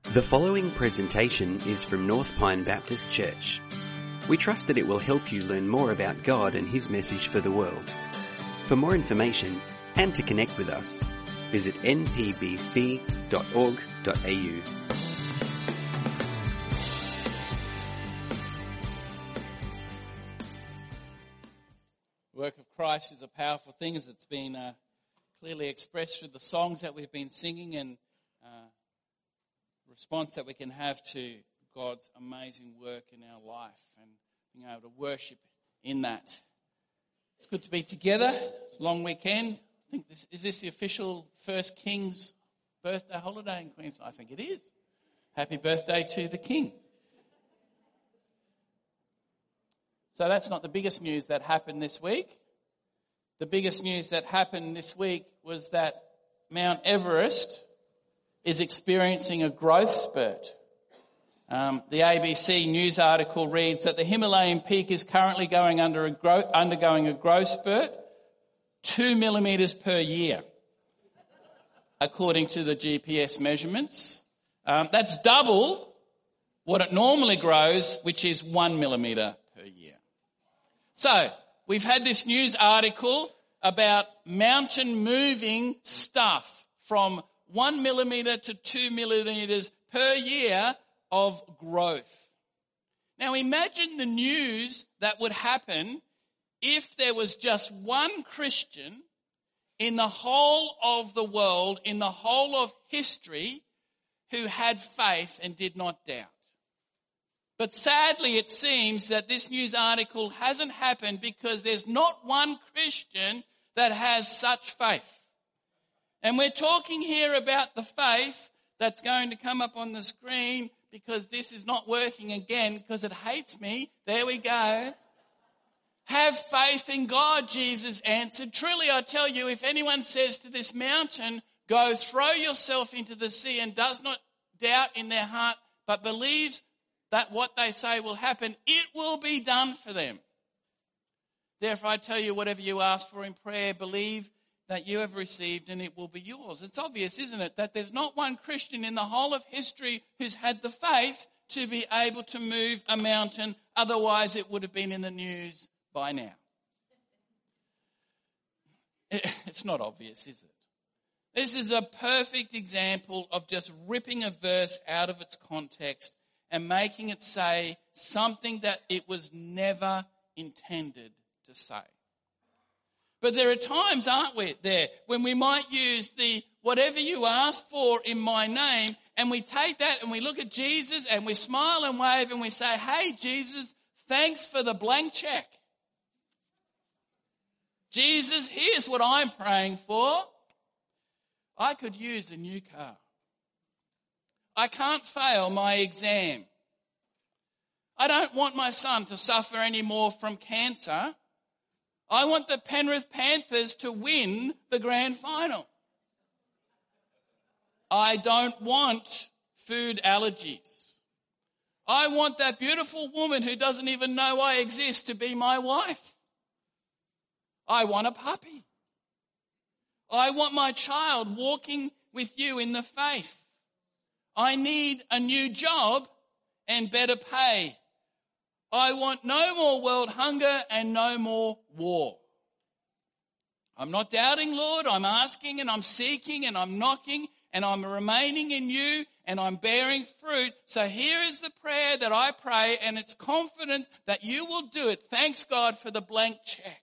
The following presentation is from North Pine Baptist Church. We trust that it will help you learn more about God and His message for the world. For more information and to connect with us, visit npbc.org.au. The work of Christ is a powerful thing, as it's been clearly expressed through the songs that we've been singing and response that we can have to God's amazing work in our life and being able to worship in that. It's good to be together. It's a long weekend. I think is this the official First King's birthday holiday in Queensland? I think it is. Happy birthday to the King. So that's not the biggest news that happened this week. The biggest news that happened this week was that Mount Everest is experiencing a growth spurt. The ABC news article reads that the Himalayan peak is currently undergoing a growth spurt, 2 millimetres per year, according to the GPS measurements. That's double what it normally grows, which is 1 millimetre per year. So, we've had this news article about mountain moving stuff from 1 millimetre to 2 millimetres per year of growth. Now imagine the news that would happen if there was just one Christian in the whole of the world, in the whole of history, who had faith and did not doubt. But sadly it seems that this news article hasn't happened because there's not one Christian that has such faith. And we're talking here about the faith that's going to come up on the screen because this is not working again because it hates me. There we go. Have faith in God, Jesus answered. Truly, I tell you, if anyone says to this mountain, go throw yourself into the sea and does not doubt in their heart, but believes that what they say will happen, it will be done for them. Therefore, I tell you, whatever you ask for in prayer, believe that you have received and it will be yours. It's obvious, isn't it, that there's not one Christian in the whole of history who's had the faith to be able to move a mountain. Otherwise, it would have been in the news by now. It's not obvious, is it? This is a perfect example of just ripping a verse out of its context and making it say something that it was never intended to say. But there are times, aren't we, there, when we might use the whatever you ask for in my name, and we take that and we look at Jesus and we smile and wave and we say, hey, Jesus, thanks for the blank check. Jesus, here's what I'm praying for. I could use a new car. I can't fail my exam. I don't want my son to suffer any more from cancer. I want the Penrith Panthers to win the grand final. I don't want food allergies. I want that beautiful woman who doesn't even know I exist to be my wife. I want a puppy. I want my child walking with you in the faith. I need a new job and better pay. I want no more world hunger and no more war. I'm not doubting, Lord. I'm asking and I'm seeking and I'm knocking and I'm remaining in you and I'm bearing fruit. So here is the prayer that I pray, and it's confident that you will do it. Thanks, God, for the blank check.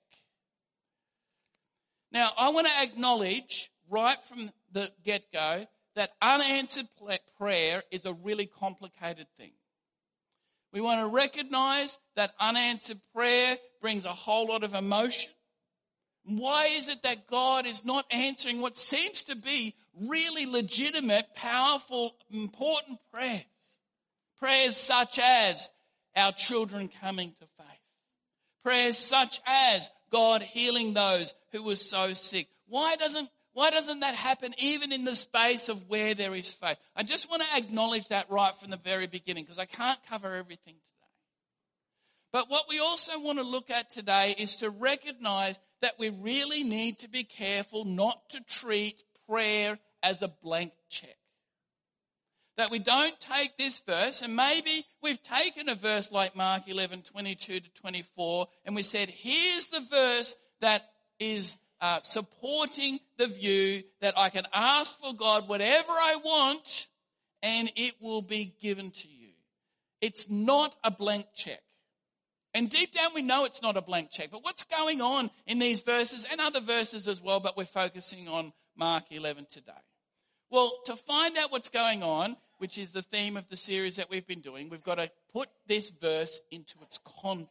Now, I want to acknowledge right from the get-go that unanswered prayer is a really complicated thing. We want to recognize that unanswered prayer brings a whole lot of emotion. Why is it that God is not answering what seems to be really legitimate, powerful, important prayers? Prayers such as our children coming to faith. Prayers such as God healing those who were so sick. Why doesn't that happen even in the space of where there is faith? I just want to acknowledge that right from the very beginning because I can't cover everything today. But what we also want to look at today is to recognize that we really need to be careful not to treat prayer as a blank check. that we don't take this verse, and maybe we've taken a verse like Mark 11:22-24, and we said, here's the verse that is supporting the view that I can ask for God whatever I want and it will be given to you. It's not a blank check. And deep down we know it's not a blank check. But what's going on in these verses and other verses as well, but we're focusing on Mark 11 today. Well, to find out what's going on, which is the theme of the series that we've been doing, we've got to put this verse into its context.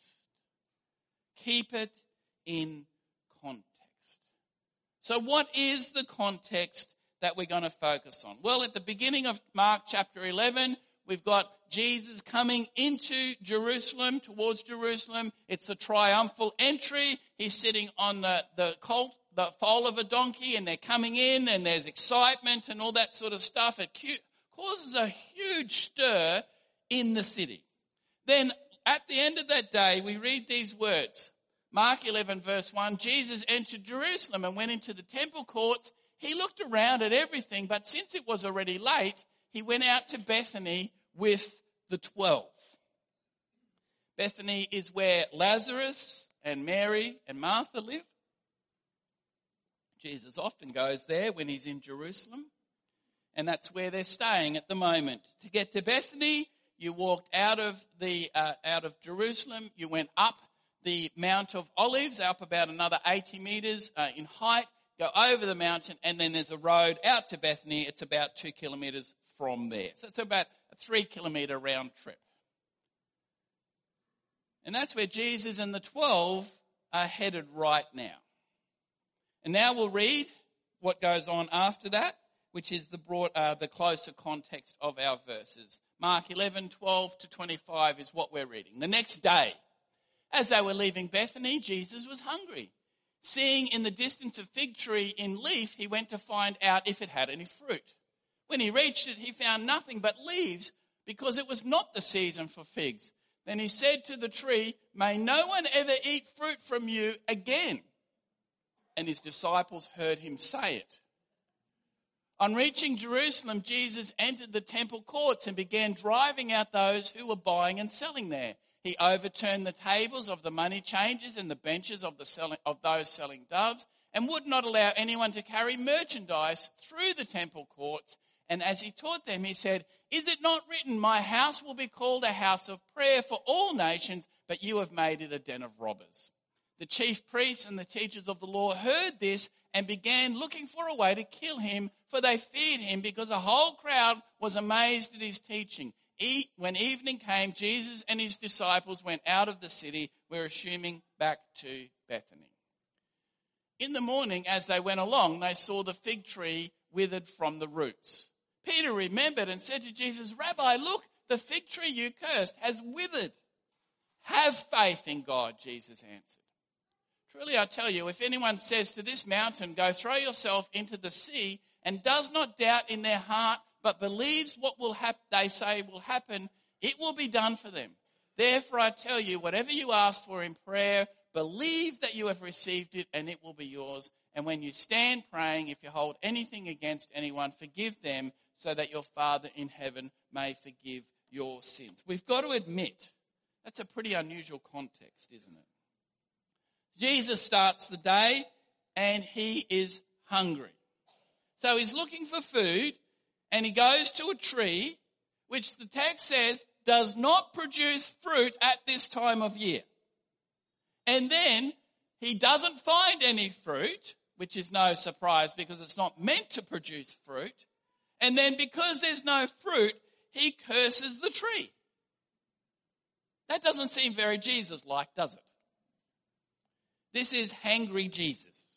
Keep it in context. So what is the context that we're going to focus on? Well, at the beginning of Mark chapter 11, we've got Jesus coming into Jerusalem, towards Jerusalem. It's a triumphal entry. He's sitting on the foal of a donkey, and they're coming in, and there's excitement and all that sort of stuff. It causes a huge stir in the city. Then at the end of that day, we read these words. Mark 11 verse 1, Jesus entered Jerusalem and went into the temple courts. He looked around at everything, but since it was already late, he went out to Bethany with the 12. Bethany is where Lazarus and Mary and Martha live. Jesus often goes there when he's in Jerusalem, and that's where they're staying at the moment. To get to Bethany, you walked out of Jerusalem, you went up the Mount of Olives, up about another 80 meters in height, go over the mountain, and then there's a road out to Bethany. It's about 2 kilometers from there. So it's about a 3 kilometer round trip. And that's where Jesus and the 12 are headed right now. And now we'll read what goes on after that, which is the closer context of our verses. Mark 11:12-25 is what we're reading. The next day, as they were leaving Bethany, Jesus was hungry. Seeing in the distance a fig tree in leaf, he went to find out if it had any fruit. When he reached it, he found nothing but leaves, because it was not the season for figs. Then he said to the tree, "May no one ever eat fruit from you again." And his disciples heard him say it. On reaching Jerusalem, Jesus entered the temple courts and began driving out those who were buying and selling there. He overturned the tables of the money changers and the benches of those selling doves, and would not allow anyone to carry merchandise through the temple courts. And as he taught them, he said, "Is it not written, 'My house will be called a house of prayer for all nations,' but you have made it a den of robbers." The chief priests and the teachers of the law heard this and began looking for a way to kill him, for they feared him, because a whole crowd was amazed at his teaching. When evening came, Jesus and his disciples went out of the city. We're assuming back to Bethany. In the morning, as they went along, they saw the fig tree withered from the roots. Peter remembered and said to Jesus, "Rabbi, look, the fig tree you cursed has withered." "Have faith in God," Jesus answered. "Truly I tell you, if anyone says to this mountain, 'Go throw yourself into the sea,' and does not doubt in their heart, but believes what they say will happen, it will be done for them. Therefore I tell you, whatever you ask for in prayer, believe that you have received it and it will be yours. And when you stand praying, if you hold anything against anyone, forgive them, so that your Father in heaven may forgive your sins." We've got to admit, that's a pretty unusual context, isn't it? Jesus starts the day and he is hungry. So he's looking for food, and he goes to a tree, which the text says does not produce fruit at this time of year. And then he doesn't find any fruit, which is no surprise because it's not meant to produce fruit. And then because there's no fruit, he curses the tree. That doesn't seem very Jesus-like, does it? This is hangry Jesus.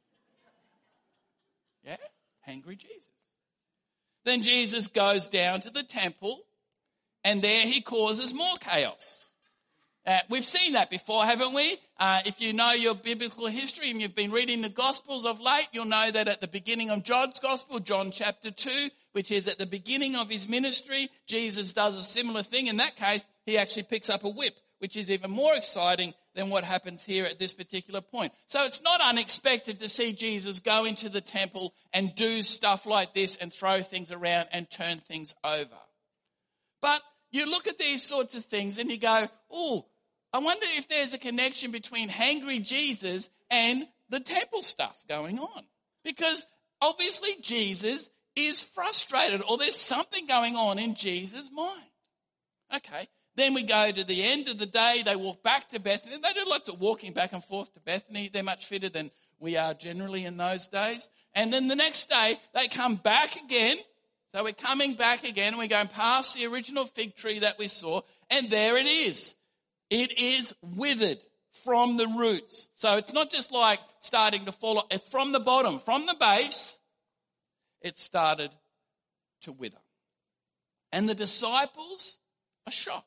Yeah? Hangry Jesus. Then Jesus goes down to the temple, and there he causes more chaos. We've seen that before, haven't we? If you know your biblical history and you've been reading the Gospels of late, you'll know that at the beginning of John's Gospel, John chapter 2, which is at the beginning of his ministry, Jesus does a similar thing. In that case, he actually picks up a whip which is even more exciting than what happens here at this particular point. So it's not unexpected to see Jesus go into the temple and do stuff like this and throw things around and turn things over. But you look at these sorts of things and you go, oh, I wonder if there's a connection between hangry Jesus and the temple stuff going on. Because obviously Jesus is frustrated, or there's something going on in Jesus' mind. Okay, then we go to the end of the day. They walk back to Bethany. They do lots of walking back and forth to Bethany. They're much fitter than we are generally in those days. And then the next day, they come back again. So we're coming back again, and we're going past the original fig tree that we saw, and there it is. It is withered from the roots. So it's not just like starting to fall off. It's from the bottom, from the base, it started to wither. And the disciples are shocked.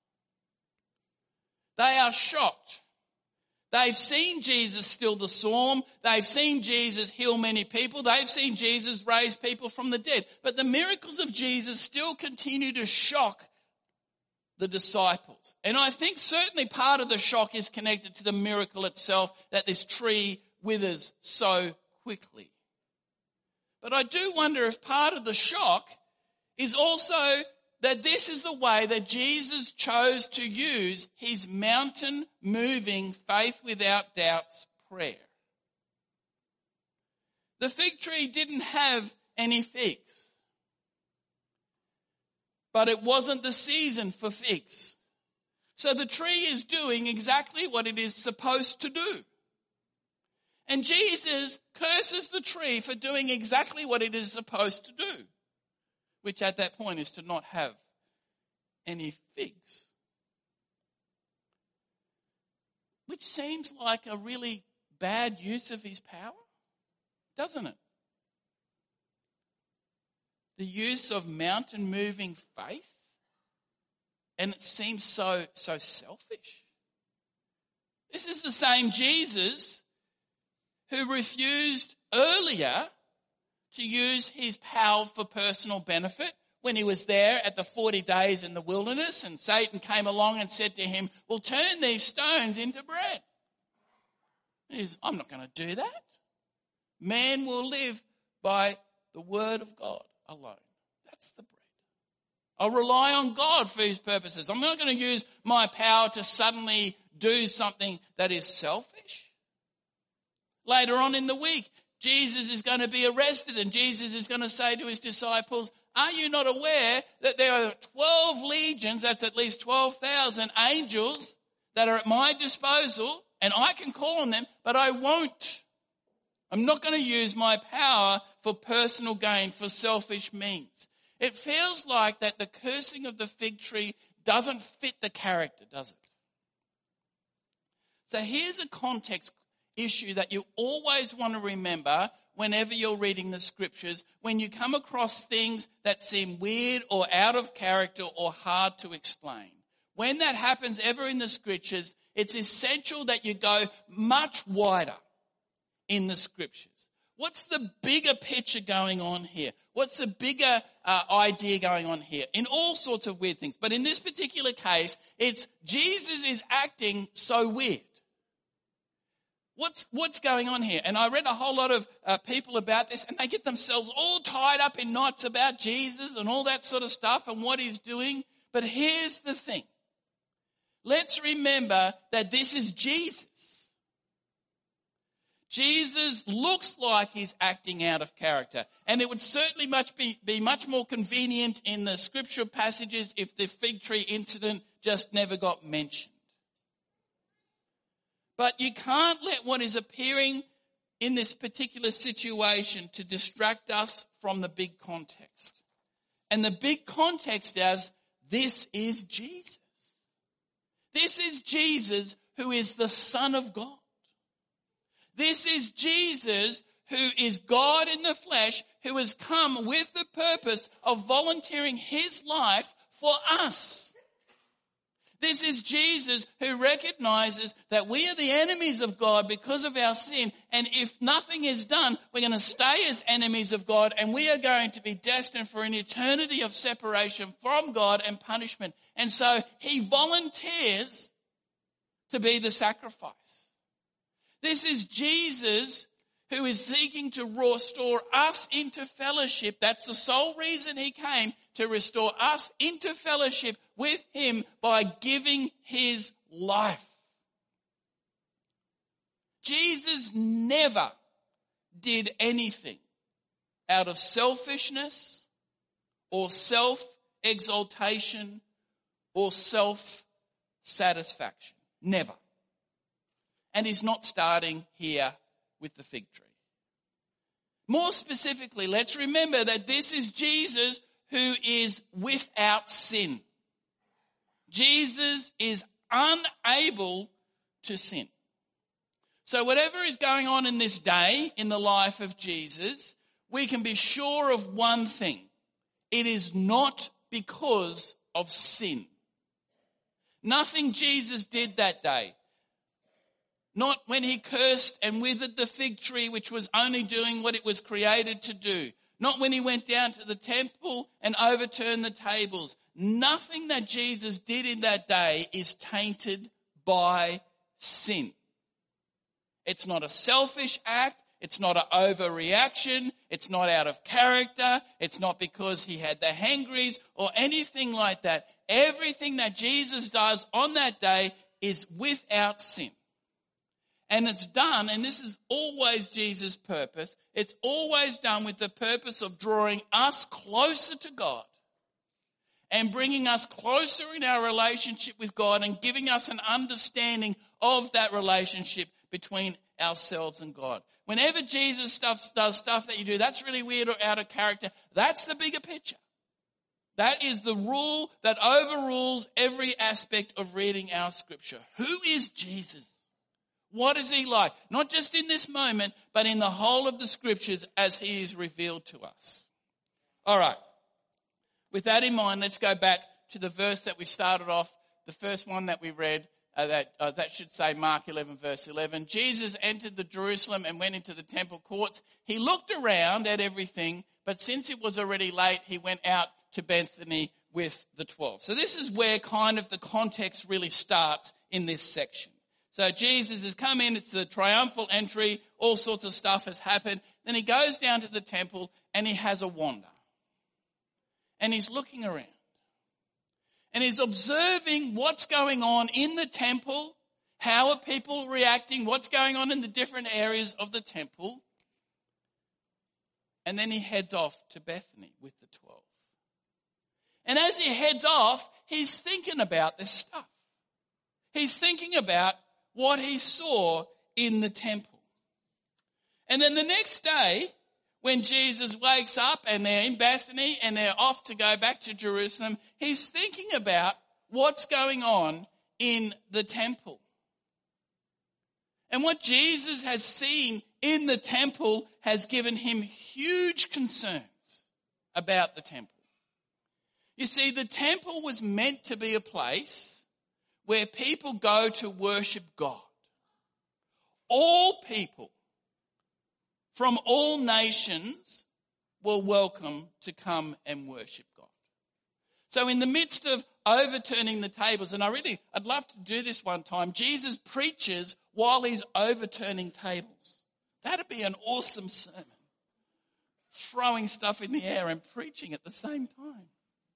They are shocked. They've seen Jesus still the storm. They've seen Jesus heal many people. They've seen Jesus raise people from the dead. But the miracles of Jesus still continue to shock the disciples. And I think certainly part of the shock is connected to the miracle itself, that this tree withers so quickly. But I do wonder if part of the shock is also that this is the way that Jesus chose to use his mountain-moving, faith without doubts prayer. The fig tree didn't have any figs, but it wasn't the season for figs. So the tree is doing exactly what it is supposed to do. And Jesus curses the tree for doing exactly what it is supposed to do, which at that point is to not have any figs. Which seems like a really bad use of his power, doesn't it? The use of mountain-moving faith, and it seems so selfish. This is the same Jesus who refused earlier to use his power for personal benefit when he was there at the 40 days in the wilderness, and Satan came along and said to him, well, turn these stones into bread. He says, I'm not going to do that. Man will live by the word of God alone. That's the bread. I'll rely on God for his purposes. I'm not going to use my power to suddenly do something that is selfish. Later on in the week, Jesus is going to be arrested, and Jesus is going to say to his disciples, are you not aware that there are 12 legions, that's at least 12,000 angels that are at my disposal, and I can call on them, but I won't. I'm not going to use my power for personal gain, for selfish means. It feels like that the cursing of the fig tree doesn't fit the character, does it? So here's a context issue that you always want to remember whenever you're reading the scriptures, when you come across things that seem weird or out of character or hard to explain. When that happens ever in the scriptures, it's essential that you go much wider in the scriptures. What's the bigger picture going on here? What's the bigger idea going on here? In all sorts of weird things. But in this particular case, it's Jesus is acting so weird. What's going on here? And I read a whole lot of people about this, and they get themselves all tied up in knots about Jesus and all that sort of stuff and what he's doing. But here's the thing. Let's remember that this is Jesus. Jesus looks like he's acting out of character. And it would certainly be much more convenient in the scriptural passages if the fig tree incident just never got mentioned. But you can't let what is appearing in this particular situation to distract us from the big context. And the big context is, this is Jesus. This is Jesus who is the Son of God. This is Jesus who is God in the flesh, who has come with the purpose of volunteering his life for us. This is Jesus who recognizes that we are the enemies of God because of our sin, and if nothing is done, we're going to stay as enemies of God, and we are going to be destined for an eternity of separation from God and punishment. And so he volunteers to be the sacrifice. This is Jesus who is seeking to restore us into fellowship. That's the sole reason he came, to restore us into fellowship with him by giving his life. Jesus never did anything out of selfishness or self-exaltation or self-satisfaction. Never. And he's not starting here with the fig tree. More specifically, let's remember that this is Jesus who is without sin. Jesus is unable to sin. So whatever is going on in this day in the life of Jesus, we can be sure of one thing. It is not because of sin. Nothing Jesus did that day. Not when he cursed and withered the fig tree, which was only doing what it was created to do. Not when he went down to the temple and overturned the tables. Nothing that Jesus did in that day is tainted by sin. It's not a selfish act. It's not an overreaction. It's not out of character. It's not because he had the hangries or anything like that. Everything that Jesus does on that day is without sin. And it's done, and this is always Jesus' purpose, it's always done with the purpose of drawing us closer to God and bringing us closer in our relationship with God and giving us an understanding of that relationship between ourselves and God. Whenever Jesus does stuff that you do, that's really weird or out of character, that's the bigger picture. That is the rule that overrules every aspect of reading our scripture. Who is Jesus? What is he like? Not just in this moment, but in the whole of the scriptures as he is revealed to us. All right. With that in mind, let's go back to the verse that we started off, the first one that we read, that should say Mark 11, verse 11. Jesus entered the Jerusalem and went into the temple courts. He looked around at everything, but since it was already late, he went out to Bethany with the 12. So this is where kind of the context really starts in this section. So Jesus has come in, it's the triumphal entry, all sorts of stuff has happened. Then he goes down to the temple and he has a wander. And he's looking around. And he's observing what's going on in the temple, how are people reacting, what's going on in the different areas of the temple. And then he heads off to Bethany with the 12. And as he heads off, he's thinking about this stuff. He's thinking about what he saw in the temple. And then the next day, when Jesus wakes up and they're in Bethany and they're off to go back to Jerusalem, he's thinking about what's going on in the temple. And what Jesus has seen in the temple has given him huge concerns about the temple. You see, the temple was meant to be a place where people go to worship God. All people from all nations were welcome to come and worship God. So in the midst of overturning the tables, and I'd love to do this one time, Jesus preaches while he's overturning tables. That'd be an awesome sermon. Throwing stuff in the air and preaching at the same time.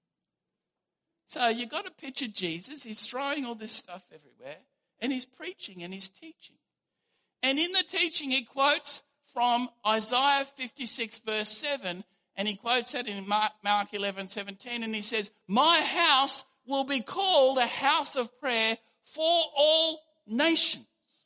So you've got to picture Jesus. He's throwing all this stuff everywhere and he's preaching and he's teaching. And in the teaching he quotes from Isaiah 56 verse 7 and he quotes that in Mark 11:17 and he says, "My house will be called a house of prayer for all nations."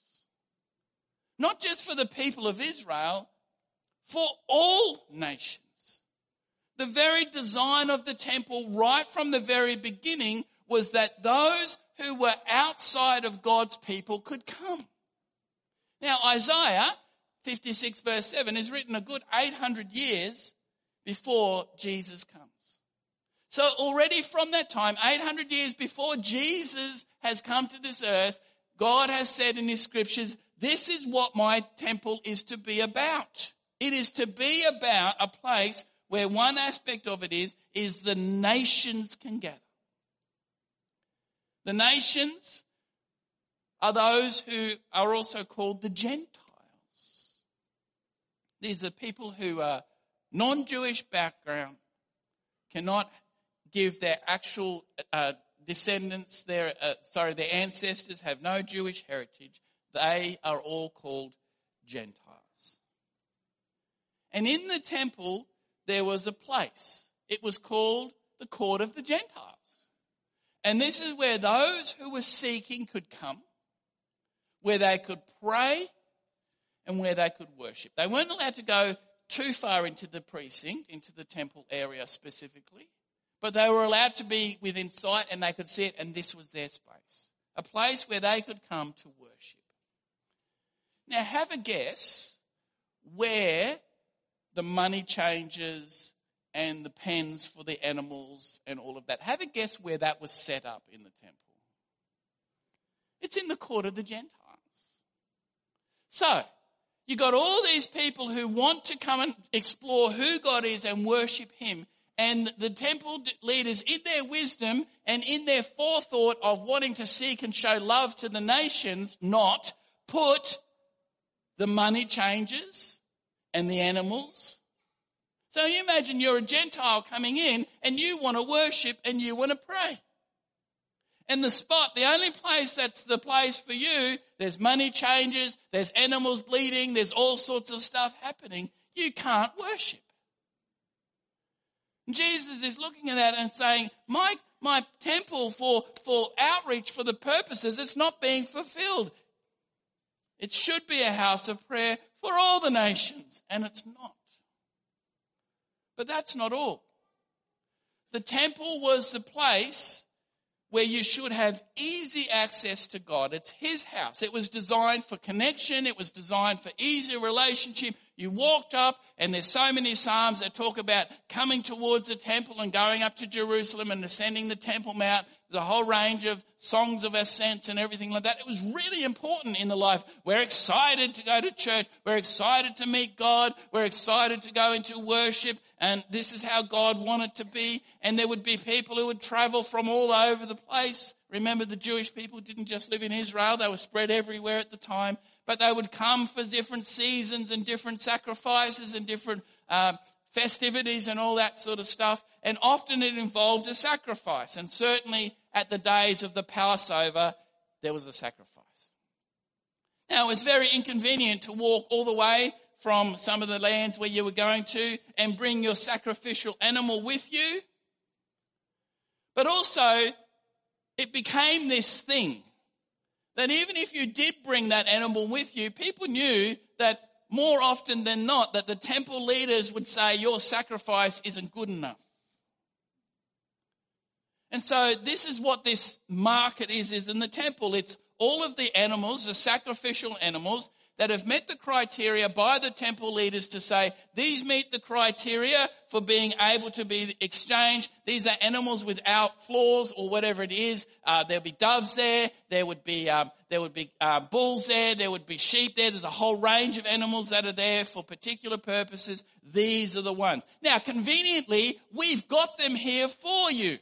Not just for the people of Israel, for all nations. The very design of the temple right from the very beginning was that those who were outside of God's people could come. Now Isaiah 56 verse 7 is written a good 800 years before Jesus comes. So already from that time, 800 years before Jesus has come to this earth, God has said in his scriptures, this is what my temple is to be about. It is to be about a place where one aspect of it is the nations can gather. The nations are those who are also called the Gentiles. These are people who are non-Jewish background, cannot give their actual descendants, their ancestors have no Jewish heritage. They are all called Gentiles. And in the temple, there was a place. It was called the Court of the Gentiles. And this is where those who were seeking could come, where they could pray and where they could worship. They weren't allowed to go too far into the precinct, into the temple area specifically, but they were allowed to be within sight and they could see it, and this was their space, a place where they could come to worship. Now have a guess where the money changers and the pens for the animals and all of that. Have a guess where that was set up in the temple. It's in the Court of the Gentiles. So, you got all these people who want to come and explore who God is and worship him. And the temple leaders, in their wisdom and in their forethought of wanting to seek and show love to the nations, not put the money changers and the animals. So you imagine you're a Gentile coming in and you want to worship and you want to pray. And the spot, the only place that's the place for you, there's money changers, there's animals bleeding, there's all sorts of stuff happening. You can't worship. And Jesus is looking at that and saying, my temple for outreach, for the purposes, it's not being fulfilled. It should be a house of prayer for all the nations, and it's not. But that's not all. The temple was the place where you should have easy access to God. It's his house. It was designed for connection. It was designed for easy relationship. You walked up, and there's so many Psalms that talk about coming towards the temple and going up to Jerusalem and ascending the Temple Mount. There's a whole range of songs of ascents and everything like that. It was really important in the life. We're excited to go to church. We're excited to meet God. We're excited to go into worship. And this is how God wanted to be. And there would be people who would travel from all over the place. Remember, the Jewish people didn't just live in Israel. They were spread everywhere at the time. But they would come for different seasons and different sacrifices and different festivities and all that sort of stuff. And often it involved a sacrifice. And certainly at the days of the Passover, there was a sacrifice. Now, it was very inconvenient to walk all the way from some of the lands where you were going to and bring your sacrificial animal with you. But also, it became this thing that even if you did bring that animal with you, people knew that more often than not that the temple leaders would say your sacrifice isn't good enough. And so this is what this market is in the temple. It's all of the animals, the sacrificial animals, that have met the criteria by the temple leaders to say, these meet the criteria for being able to be exchanged. These are animals without flaws or whatever it is. There'll be doves there. There would be bulls there. There would be sheep there. There's a whole range of animals that are there for particular purposes. These are the ones. Now, conveniently, we've got them here for you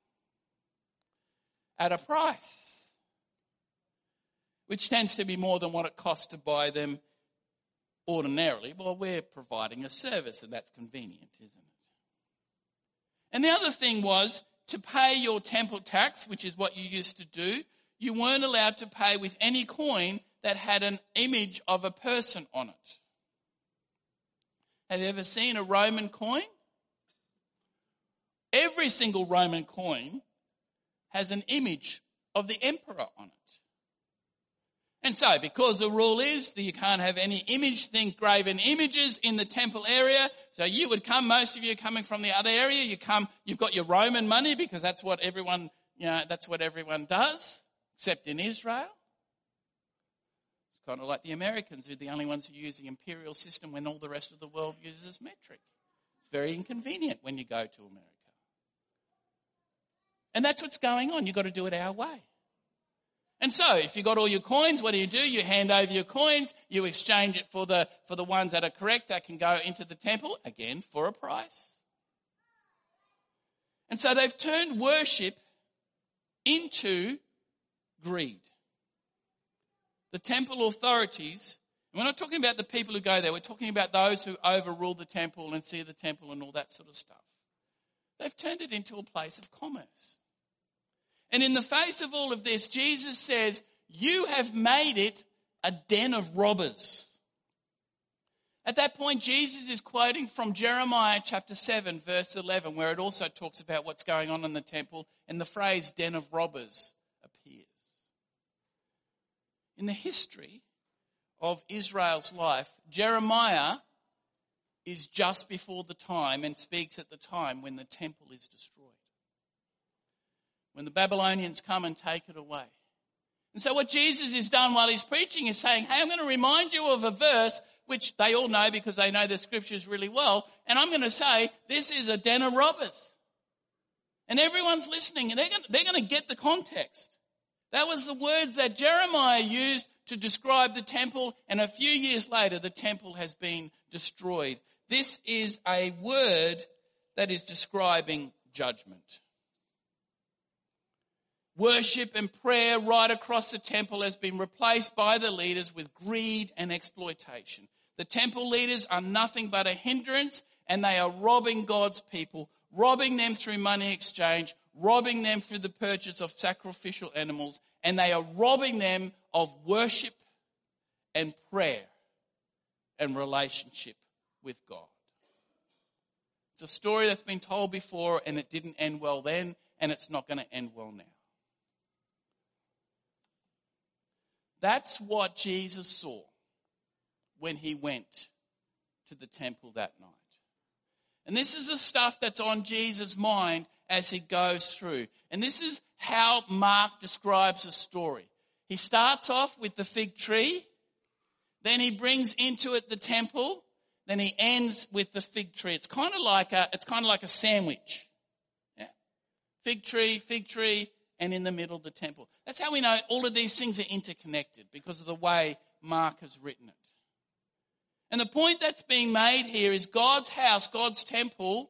at a price, which tends to be more than what it costs to buy them ordinarily. Well, we're providing a service, and that's convenient, isn't it? And the other thing was to pay your temple tax, which is what you used to do. You weren't allowed to pay with any coin that had an image of a person on it. Have you ever seen a Roman coin? Every single Roman coin has an image of the emperor on it. And so, because the rule is that you can't have any graven images in the temple area, so you would come, most of you coming from the other area, you've got your Roman money because that's what everyone does, except in Israel. It's kind of like the Americans, who are the only ones who use the imperial system when all the rest of the world uses metric. It's very inconvenient when you go to America. And that's what's going on. You've got to do it our way. And so, if you've got all your coins, what do? You hand over your coins, you exchange it for the ones that are correct, that can go into the temple, again, for a price. And so they've turned worship into greed. the temple authorities, and we're not talking about the people who go there, we're talking about those who overrule the temple and see the temple and all that sort of stuff. They've turned it into a place of commerce. And in the face of all of this, Jesus says, you have made it a den of robbers. At that point, Jesus is quoting from Jeremiah chapter 7, verse 11, where it also talks about what's going on in the temple, and the phrase den of robbers appears. In the history of Israel's life, Jeremiah is just before the time and speaks at the time when the temple is destroyed, when the Babylonians come and take it away. And so what Jesus has done while he's preaching is saying, hey, I'm going to remind you of a verse which they all know because they know the scriptures really well. And I'm going to say, this is a den of robbers. And everyone's listening and they're going to get the context. That was the words that Jeremiah used to describe the temple. And a few years later, the temple has been destroyed. This is a word that is describing judgment. Worship and prayer right across the temple has been replaced by the leaders with greed and exploitation. The temple leaders are nothing but a hindrance, and they are robbing God's people, robbing them through money exchange, robbing them through the purchase of sacrificial animals, and they are robbing them of worship and prayer and relationship with God. It's a story that's been told before, and it didn't end well then, and it's not going to end well now. That's what Jesus saw when he went to the temple that night. And this is the stuff that's on Jesus' mind as he goes through. And this is how Mark describes the story. He starts off with the fig tree, then he brings into it the temple, then he ends with the fig tree. It's kind of like a sandwich. Yeah. Fig tree, and in the middle the temple. That's how we know all of these things are interconnected, because of the way Mark has written it. And the point that's being made here is God's house, God's temple,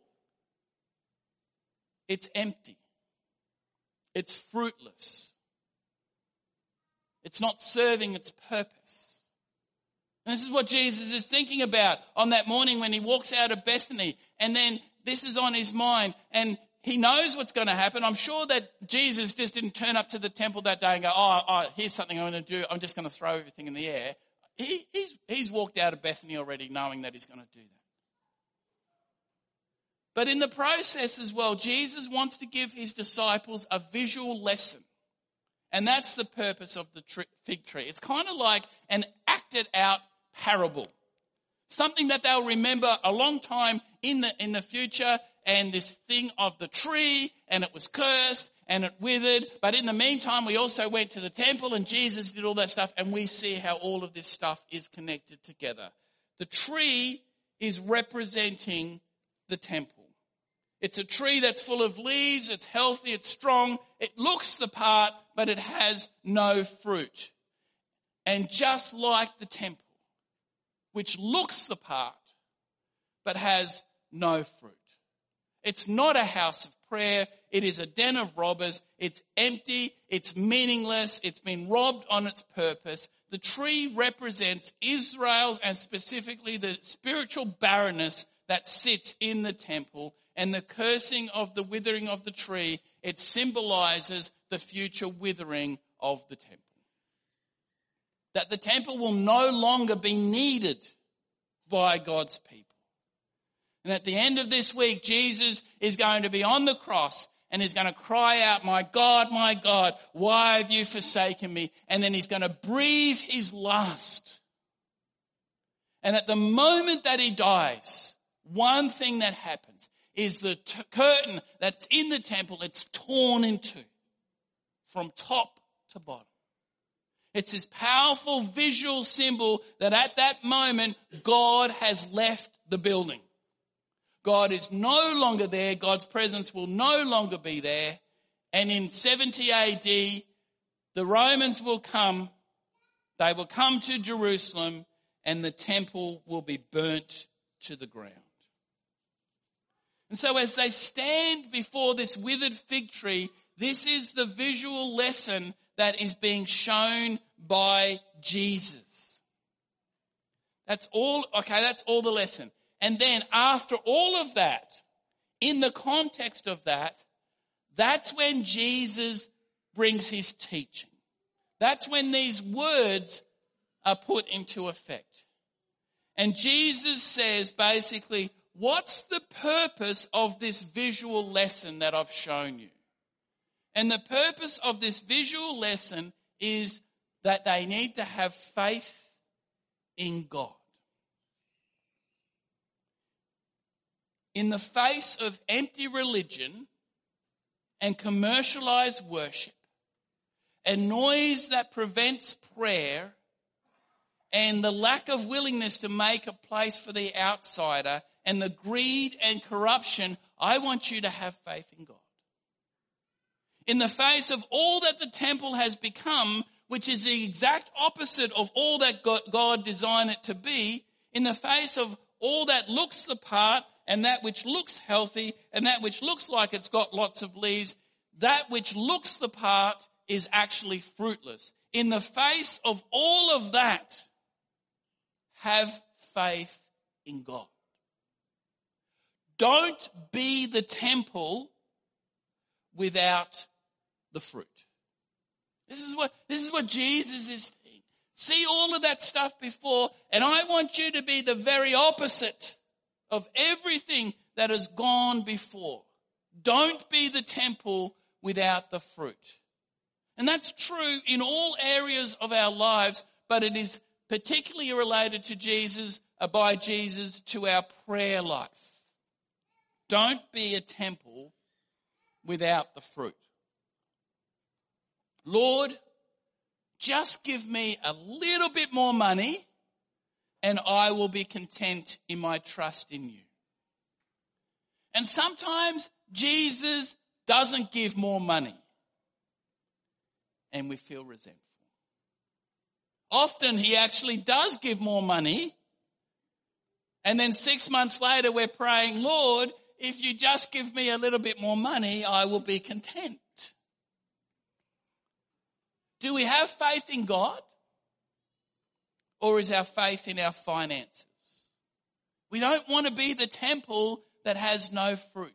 it's empty. It's fruitless. It's not serving its purpose. And this is what Jesus is thinking about on that morning when he walks out of Bethany. And then this is on his mind. And he knows what's going to happen. I'm sure that Jesus just didn't turn up to the temple that day and go, oh, here's something I'm going to do. I'm just going to throw everything in the air. He's walked out of Bethany already knowing that he's going to do that. But in the process as well, Jesus wants to give his disciples a visual lesson. And that's the purpose of the fig tree. It's kind of like an acted out parable. Something that they'll remember a long time in the future. And this thing of the tree, and it was cursed, and it withered. But in the meantime, we also went to the temple, and Jesus did all that stuff, and we see how all of this stuff is connected together. The tree is representing the temple. It's a tree that's full of leaves, it's healthy, it's strong, it looks the part, but it has no fruit. And just like the temple, which looks the part, but has no fruit. It's not a house of prayer. It is a den of robbers. It's empty. It's meaningless. It's been robbed on its purpose. The tree represents Israel's, and specifically the spiritual barrenness that sits in the temple. And the cursing of the withering of the tree, it symbolizes the future withering of the temple. That the temple will no longer be needed by God's people. And at the end of this week, Jesus is going to be on the cross and he's going to cry out, my God, why have you forsaken me? And then he's going to breathe his last. And at the moment that he dies, one thing that happens is the curtain that's in the temple, it's torn in two from top to bottom. It's this powerful visual symbol that at that moment, God has left the building. God is no longer there. God's presence will no longer be there. And in 70 AD, the Romans will come. They will come to Jerusalem and the temple will be burnt to the ground. And so as they stand before this withered fig tree, This is the visual lesson that is being shown by Jesus. That's all the lesson. And then after all of that, in the context of that, that's when Jesus brings his teaching. That's when these words are put into effect. And Jesus says basically, what's the purpose of this visual lesson that I've shown you? And the purpose of this visual lesson is that they need to have faith in God. In the face of empty religion and commercialized worship and noise that prevents prayer and the lack of willingness to make a place for the outsider and the greed and corruption, I want you to have faith in God. In the face of all that the temple has become, which is the exact opposite of all that God designed it to be, in the face of all that looks the part and that which looks healthy and that which looks like it's got lots of leaves, that which looks the part is actually fruitless. In the face of all of that, have faith in God. Don't be the temple without the fruit. This is what Jesus is saying. See all of that stuff before, and I want you to be the very opposite of everything that has gone before. Don't be the temple without the fruit. And that's true in all areas of our lives, but it is particularly related to Jesus, by Jesus, to our prayer life. Don't be a temple without the fruit. Lord, just give me a little bit more money and I will be content in my trust in you. And sometimes Jesus doesn't give more money and we feel resentful. Often he actually does give more money and then 6 months later we're praying, Lord, if you just give me a little bit more money, I will be content. Do we have faith in God? Or is our faith in our finances? We don't want to be the temple that has no fruit.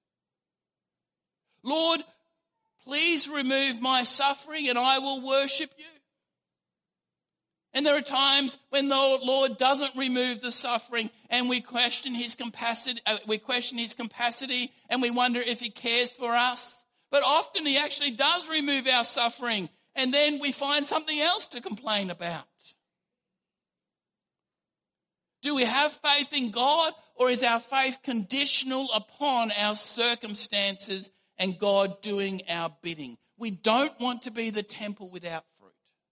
Lord, please remove my suffering and I will worship you. And there are times when the Lord doesn't remove the suffering and we question his capacity, and we wonder if he cares for us. But often he actually does remove our suffering and then we find something else to complain about. Do we have faith in God, or is our faith conditional upon our circumstances and God doing our bidding? We don't want to be the temple without fruit.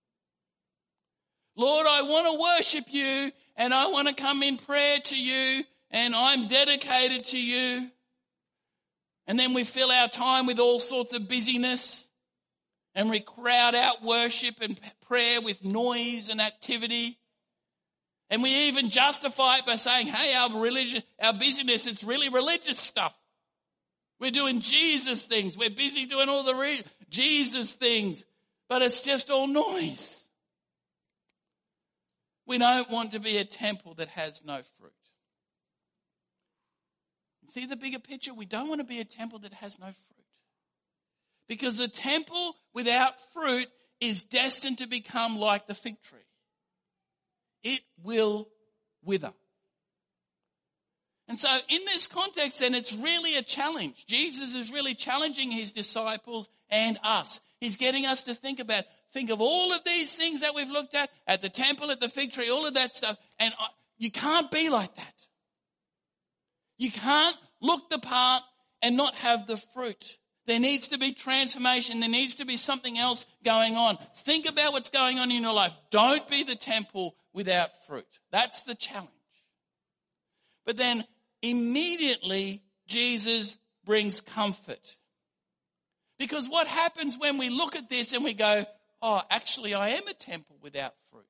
Lord, I want to worship you and I want to come in prayer to you and I'm dedicated to you. And then we fill our time with all sorts of busyness and we crowd out worship and prayer with noise and activity. And we even justify it by saying, hey, our busyness, it's really religious stuff. We're doing Jesus things. We're busy doing all the Jesus things. But it's just all noise. We don't want to be a temple that has no fruit. See the bigger picture? We don't want to be a temple that has no fruit. Because the temple without fruit is destined to become like the fig tree. It will wither. And so in this context, then, it's really a challenge. Jesus is really challenging his disciples and us. He's getting us to think of all of these things that we've looked at the temple, at the fig tree, all of that stuff. And you can't be like that. You can't look the part and not have the fruit. There needs to be transformation. There needs to be something else going on. Think about what's going on in your life. Don't be the temple without fruit. That's the challenge. But then immediately Jesus brings comfort. Because what happens when we look at this and we go, oh, actually I am a temple without fruit.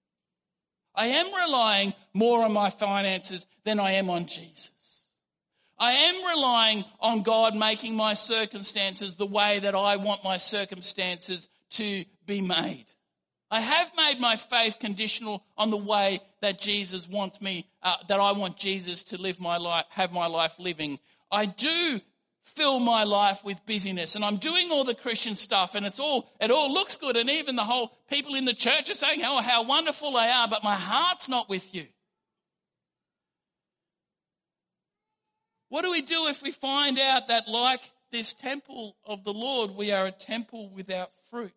I am relying more on my finances than I am on Jesus. I am relying on God making my circumstances the way that I want my circumstances to be made. I have made my faith conditional on the way that Jesus wants me, that I want Jesus to live my life, have my life living. I do fill my life with busyness, and I'm doing all the Christian stuff, and it all looks good, and even the whole people in the church are saying, oh, how wonderful they are, but my heart's not with you. What do we do if we find out that, like this temple of the Lord, we are a temple without fruit?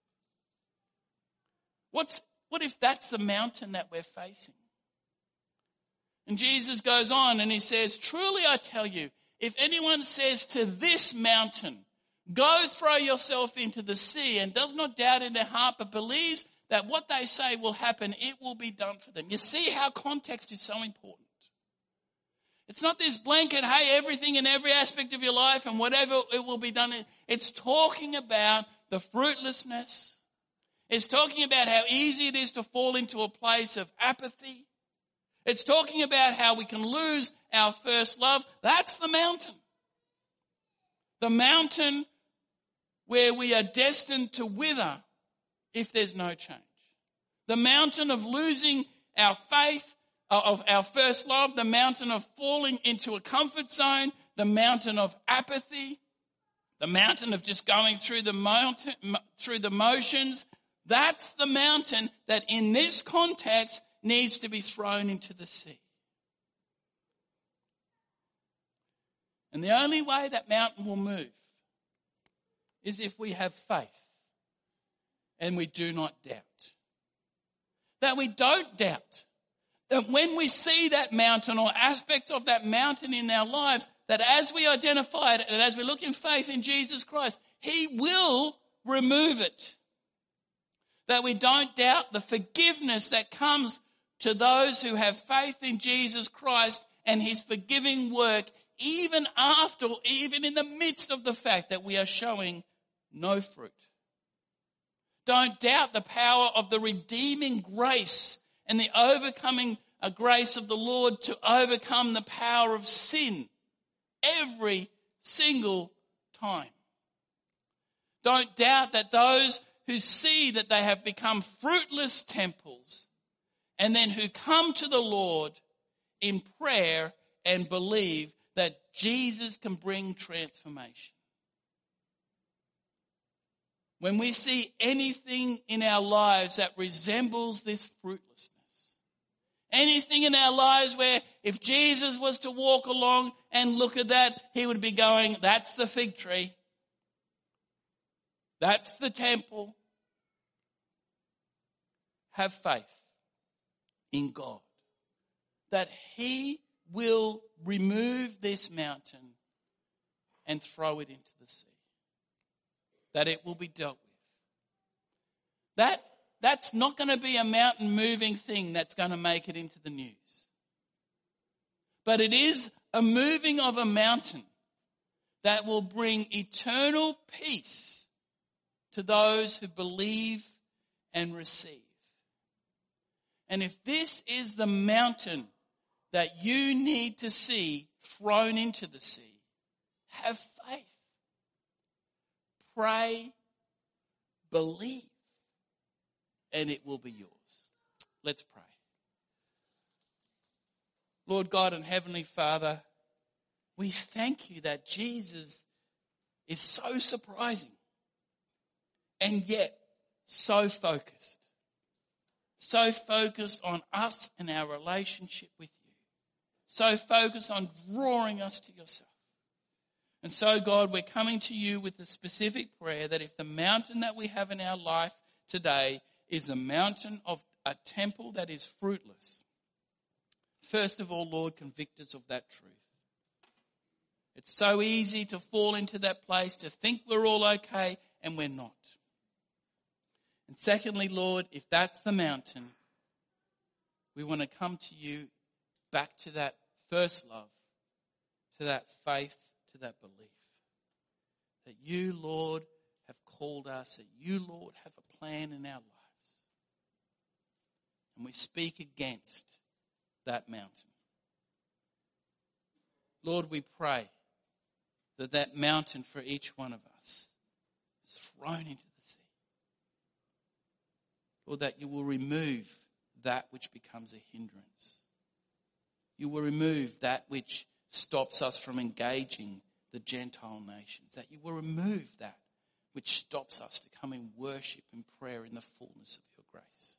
What if that's the mountain that we're facing? And Jesus goes on and he says, truly I tell you, if anyone says to this mountain, go throw yourself into the sea, and does not doubt in their heart but believes that what they say will happen, it will be done for them. You see how context is so important. It's not this blanket, hey, everything in every aspect of your life and whatever it will be done. It's talking about the fruitlessness. It's talking about how easy it is to fall into a place of apathy. It's talking about how we can lose our first love. That's the mountain. The mountain where we are destined to wither if there's no change. The mountain of losing our faith, of our first love, the mountain of falling into a comfort zone, the mountain of apathy, the mountain of just going through the motions. That's the mountain that in this context needs to be thrown into the sea. And the only way that mountain will move is if we have faith and we do not doubt. That we don't doubt. That when we see that mountain or aspects of that mountain in our lives, that as we identify it and as we look in faith in Jesus Christ, He will remove it. That we don't doubt the forgiveness that comes to those who have faith in Jesus Christ and His forgiving work, even in the midst of the fact that we are showing no fruit. Don't doubt the power of the redeeming grace and the overcoming grace of the Lord to overcome the power of sin every single time. Don't doubt that those who see that they have become fruitless temples and then who come to the Lord in prayer and believe that Jesus can bring transformation. When we see anything in our lives that resembles this fruitlessness, anything in our lives where if Jesus was to walk along and look at that, He would be going, that's the fig tree. That's the temple. Have faith in God that He will remove this mountain and throw it into the sea. That it will be dealt with. That's not going to be a mountain moving thing that's going to make it into the news. But it is a moving of a mountain that will bring eternal peace to those who believe and receive. And if this is the mountain that you need to see thrown into the sea, have faith. Pray, believe, and it will be yours. Let's pray. Lord God and Heavenly Father, we thank You that Jesus is so surprising and yet so focused. So focused on us and our relationship with You. So focused on drawing us to Yourself. And so, God, we're coming to You with a specific prayer that if the mountain that we have in our life today is a mountain of a temple that is fruitless, first of all, Lord, convict us of that truth. It's so easy to fall into that place, to think we're all okay, and we're not. And secondly, Lord, if that's the mountain, we want to come to You back to that first love, to that faith, to that belief. That You, Lord, have called us, that You, Lord, have a plan in our lives. And we speak against that mountain. Lord, we pray that that mountain for each one of us is thrown into the sea. Lord, that you will remove that which becomes a hindrance. You will remove that which stops us from engaging the Gentile nations. That you will remove that which stops us to come in worship and prayer in the fullness of your grace.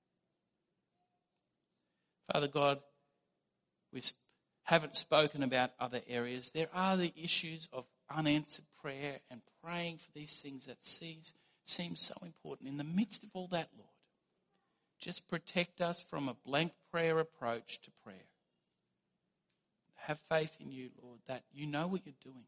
Father God, we haven't spoken about other areas. There are the issues of unanswered prayer and praying for these things that seem so important. In the midst of all that, Lord, just protect us from a blank prayer approach to prayer. Have faith in you, Lord, that you know what you're doing.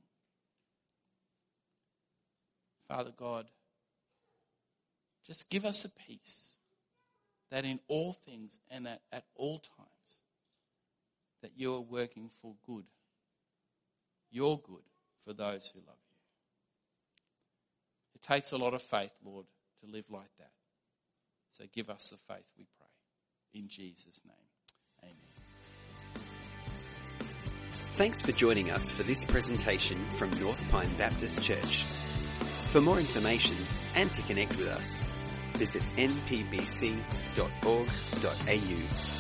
Father God, just give us a peace that in all things and at all times that you are working for good, your good for those who love you. It takes a lot of faith, Lord, to live like that. So give us the faith, we pray. In Jesus' name, amen. Thanks for joining us for this presentation from North Pine Baptist Church. For more information and to connect with us, visit npbc.org.au.